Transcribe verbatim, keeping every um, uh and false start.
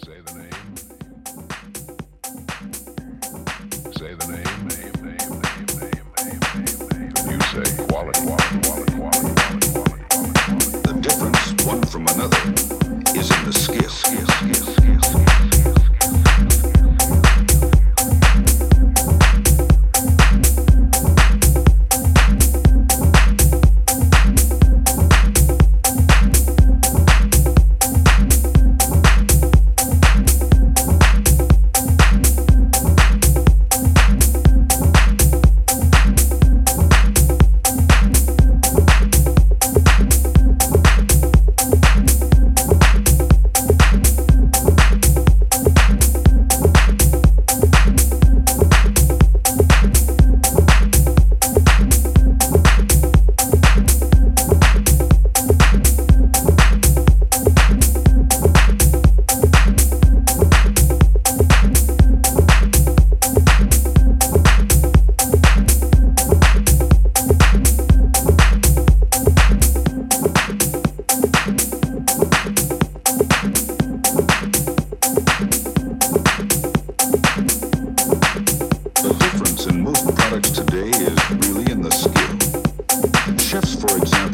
Say the name. Say the name, name, name, name, name, name, name, name. And you say quality, quality, quality, quality, quality, quality, quality. The difference one from another is in the skill, skill, skill, skill, skill. Today is really in the skill. Chefs, for example,